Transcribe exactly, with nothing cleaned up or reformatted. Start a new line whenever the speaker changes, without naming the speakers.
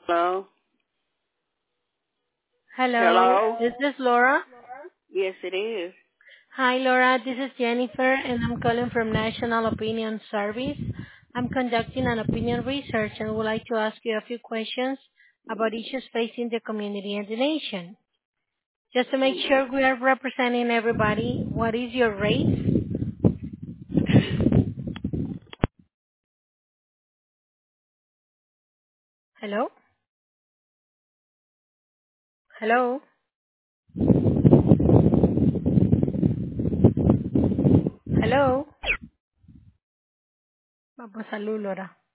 Hello?
Hello,
Hello?
is this Laura?
Yes, it is.
Hi, Laura. This is Jennifer, and I'm calling from National Opinion Service. I'm conducting an opinion research and would like to ask you a few questions about issues facing the community and the nation. Just to make sure we are representing everybody, what is your race? Hello? Hello? Hello? Vamos a salud, Laura.